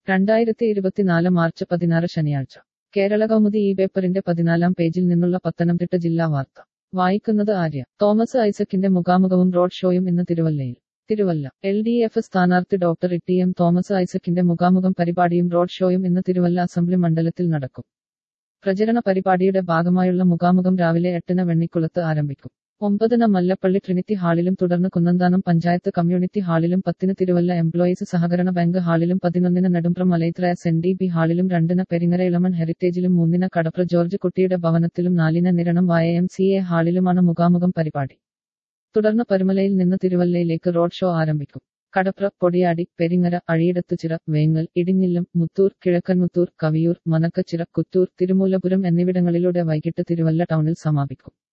2024 March 16 ശനിയാഴ്ച കേരള കൗമുദി ഈ പേപ്പറിന്റെ 14-ാം പേജിൽ നിന്നുള്ള പത്തനംതിട്ട ജില്ലാ വാർത്ത വായിക്കുന്നത് ആര്യ. തോമസ് ഐസക്കിന്റെ മുഖാമുഖവും റോഡ് ഷോയും ഇന്ന് തിരുവല്ലയിൽ. തിരുവല്ല. LDF സ്ഥാനാർത്ഥി ഡോക്ടർ ടി.എം. തോമസ് ഐസക്കിന്റെ മുഖാമുഖം പരിപാടിയും റോഡ് ഷോയും ഇന്ന് തിരുവല്ല അസംബ്ലി മണ്ഡലത്തിൽ നടക്കും. പ്രചരണ പരിപാടിയുടെ ഭാഗമായുള്ള മുഖാമുഖം രാവിലെ 8-ന് വെണ്ണിക്കുളത്ത് ആരംഭിക്കും. 9-ന് മല്ലപ്പള്ളി ട്രിനിറ്റി ഹാളിലും തുടർന്ന് കുന്നന്താനം പഞ്ചായത്ത് കമ്മ്യൂണിറ്റി ഹാളിലും 10-ന് തിരുവല്ല എംപ്ലോയീസ് സഹകരണ ബാങ്ക് ഹാളിലും 11-ന് നെടുമ്പ്രം മലൈത്രയ SNDP ഹാളിലും 2-ന് പെരിങ്ങര ഇളമൺ ഹെറിറ്റേജിലും 3-ന് കടപ്ര ജോർജ് കുട്ടിയുടെ ഭവനത്തിലും 4-ന് നിരണം YMCA ഹാളിലുമാണ് മുഖാമുഖം പരിപാടി. തുടർന്ന് പരുമലയിൽ നിന്ന് തിരുവല്ലയിലേക്ക് റോഡ് ഷോ ആരംഭിക്കും. കടപ്ര, പൊടിയാടി, പെരിങ്ങര, അഴിയിടത്തുചിറ, വേങ്ങൽ, ഇടിഞ്ഞില്ലം, മുത്തൂർ, കിഴക്കൻമുത്തൂർ, കവിയൂർ, മനക്കച്ചിറ, കുറ്റൂർ, തിരുമൂലപുരം എന്നിവിടങ്ങളിലൂടെ വൈകിട്ട് തിരുവല്ല ടൗണിൽ സമാപിക്കും.